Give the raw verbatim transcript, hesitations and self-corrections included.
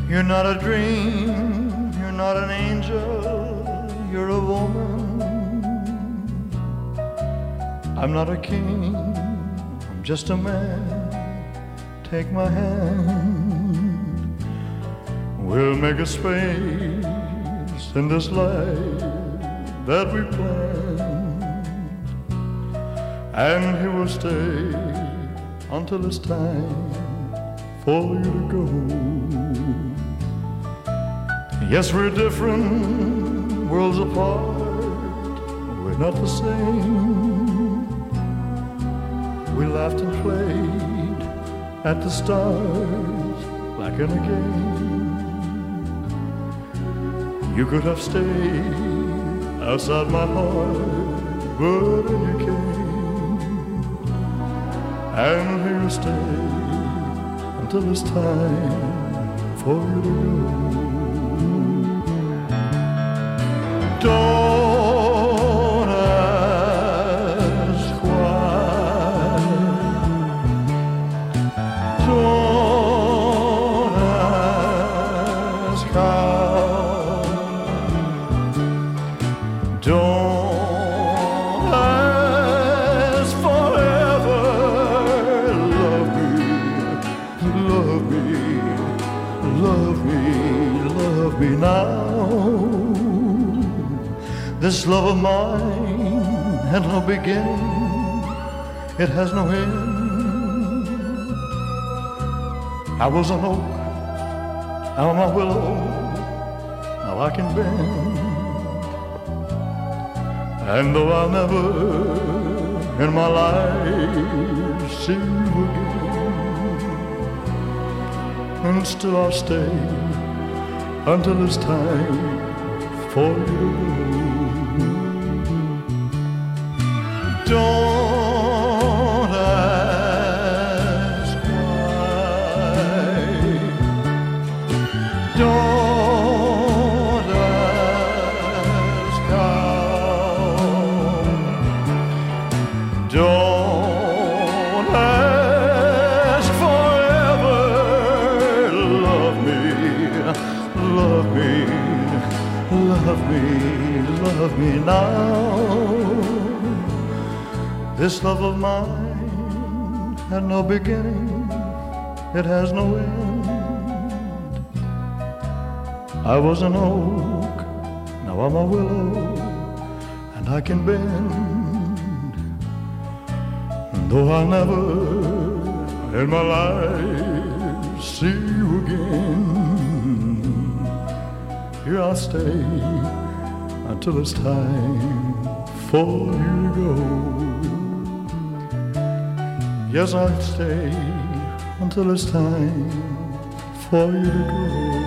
You're not a dream, you're not an angel, you're a woman. I'm not a king, I'm just a man. Take my hand. We'll make a space in this life that we planned, and he will stay until it's time for you to go. Yes, we're different, worlds apart, we're not the same. We laughed and played at the stars like in a game. You could have stayed outside my heart, but then you came, and here you stay until it's time for you to go. Don't ask why, don't ask how, don't ask forever. Love me, love me, love me, love me now. This love of mine had no beginning, it has no end. I was an oak, now I'm a willow, now I can bend. And though I'll never in my life see you again, and still I'll stay until it's time for you to go. Don't ask why, don't ask how, don't ask forever. Love me, love me, love me, love me now. This love of mine had no beginning, it has no end. I was an oak, now I'm a willow, and I can bend. And though I'll never in my life see you again, here I'll stay until it's time for you to go. Yes, I'll stay until it's time for you to go.